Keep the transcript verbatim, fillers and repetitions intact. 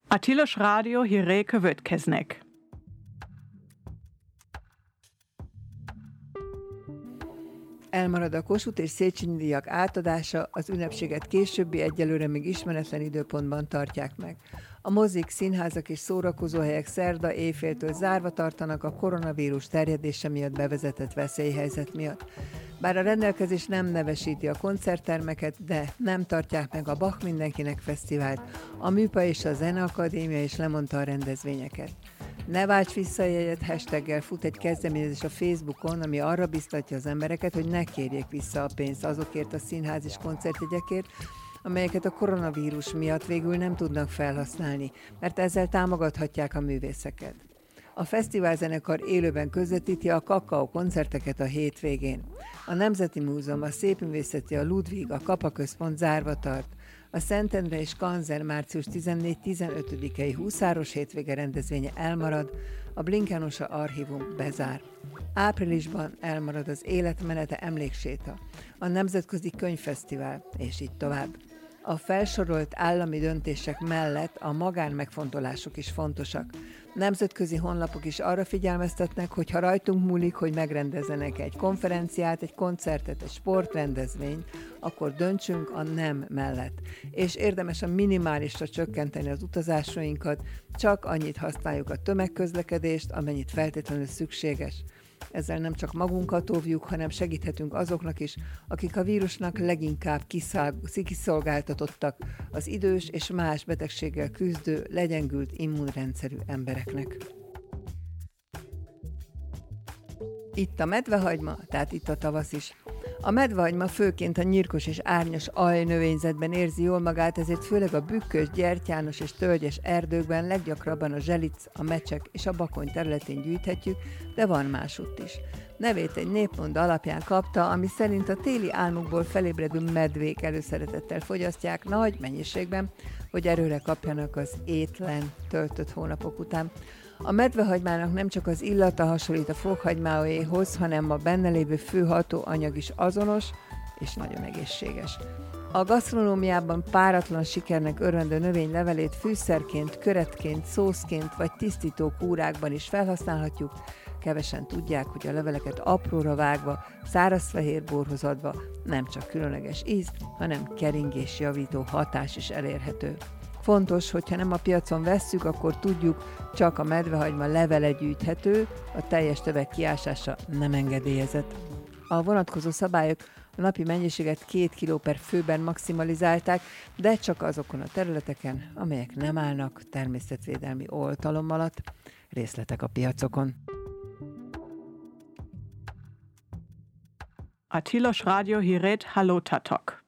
A Tilos Rádió hírei következnek. Elmarad a Kossuth és Széchenyi díjak átadása, az ünnepséget későbbi, egyelőre még ismeretlen időpontban tartják meg. A mozik, színházak és szórakozóhelyek szerda éjféltől zárva tartanak a koronavírus terjedése miatt bevezetett veszélyhelyzet miatt. Bár a rendelkezés nem nevesíti a koncerttermeket, de nem tartják meg a Bach Mindenkinek Fesztivált, a Műpa és a Zeneakadémia is lemondta a rendezvényeket. Ne válts vissza jegyet hashtaggel fut egy kezdeményezés a Facebookon, ami arra biztatja az embereket, hogy ne kérjék vissza a pénzt azokért a színház és koncertjegyekért, amelyeket a koronavírus miatt végül nem tudnak felhasználni, mert ezzel támogathatják a művészeket. A fesztiválzenekar élőben közvetíti a Kakao koncerteket a hétvégén. A Nemzeti Múzeum, a Szépművészeti, a Ludwig, a Kapa Központ zárva tart. A Szentendre és Kanzer március tizennégy-tizenötödikei Huszáros hétvége rendezvénye elmarad, a Blinkánosa Archívum bezár. Áprilisban elmarad az Életmenete emlékséta, a Nemzetközi Könyvfesztivál, és így tovább. A felsorolt állami döntések mellett a magánmegfontolások is fontosak. Nemzetközi honlapok is arra figyelmeztetnek, hogy ha rajtunk múlik, hogy megrendezzenek egy konferenciát, egy koncertet, egy sportrendezvényt, akkor döntsünk a nem mellett. És érdemes a minimálisra csökkenteni az utazásainkat, csak annyit használjuk a tömegközlekedést, amennyit feltétlenül szükséges. Ezzel nem csak magunkat óvjuk, hanem segíthetünk azoknak is, akik a vírusnak leginkább kiszolgáltatottak, az idős és más betegséggel küzdő, legyengült immunrendszerű embereknek. Itt a medvehagyma, tehát itt a tavasz is. A medvehagyma főként a nyírkos és árnyas aljnövényzetben érzi jól magát, ezért főleg a bükkös, gyertyános és tölgyes erdőkben leggyakrabban a zselic, a mecsek és a bakony területén gyűjthetjük, de van másutt is. Nevét egy népmonda alapján kapta, ami szerint a téli álmukból felébredő medvék előszeretettel fogyasztják nagy mennyiségben, hogy erőre kapjanak az étlen töltött hónapok után. A medvehagymának nem csak az illata hasonlít a fokhagymáéhoz, hanem a benne lévő fő hatóanyag is azonos és nagyon egészséges. A gasztronómiában páratlan sikernek örvendő növény levelét fűszerként, köretként, szószként vagy tisztító kúrákban is felhasználhatjuk. Kevesen tudják, hogy a leveleket apróra vágva, szárazfehér borhoz adva nem csak különleges íz, hanem keringésjavító hatás is elérhető. Fontos, hogyha nem a piacon vesszük, akkor tudjuk, csak a medvehagyma levele gyűjthető, a teljes töveg kiásása nem engedélyezett. A vonatkozó szabályok a napi mennyiséget két kiló per főben maximalizálták, de csak azokon a területeken, amelyek nem állnak természetvédelmi oltalom alatt. Részletek a piacokon. A Tilos Rádió hírét hallottátok.